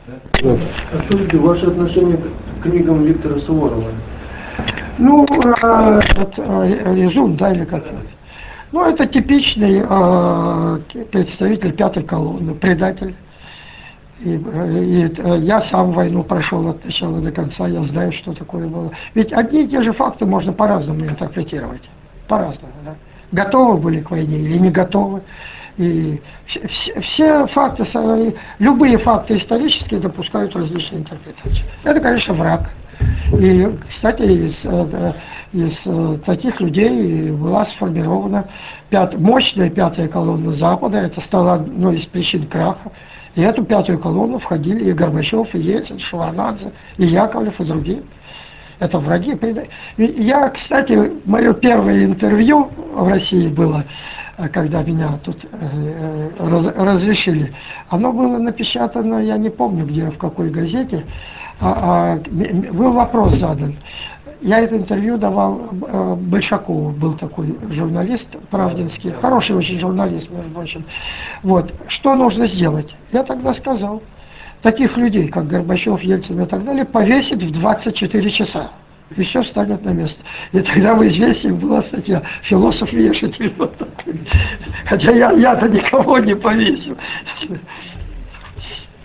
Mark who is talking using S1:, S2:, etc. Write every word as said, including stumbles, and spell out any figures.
S1: Вот. А скажите, ваше отношение к книгам Виктора Суворова?
S2: Ну, э, этот, э, Резун, да, или как? Ну, это типичный э, представитель пятой колонны, предатель. И, и, и я сам войну прошел от начала до конца, я знаю, что такое было. Ведь одни и те же факты можно по-разному интерпретировать. По-разному, да. Готовы были к войне или не готовы. И все, все факты, любые факты исторические допускают различные интерпретации. Это, конечно, враг. И, кстати, из, из таких людей была сформирована пят, мощная пятая колонна Запада. Это стало одной из причин краха. И эту пятую колонну входили и Горбачев, и Ельцин, Шеварднадзе, и Яковлев, и другие. Это враги. Я, кстати, мое первое интервью в России было, когда меня тут раз, разрешили. Оно было напечатано, я не помню где, в какой газете. А, а, был вопрос задан. Я это интервью давал Большакову, был такой журналист правдинский, хороший очень журналист, между прочим. Вот, что нужно сделать? Я тогда сказал, таких людей, как Горбачев, Ельцин и так далее, повесить в двадцать четыре часа. И все встанет на место. И тогда в «Известиях» была статья «Философ вешатель». Хотя я, я-то никого не повесил.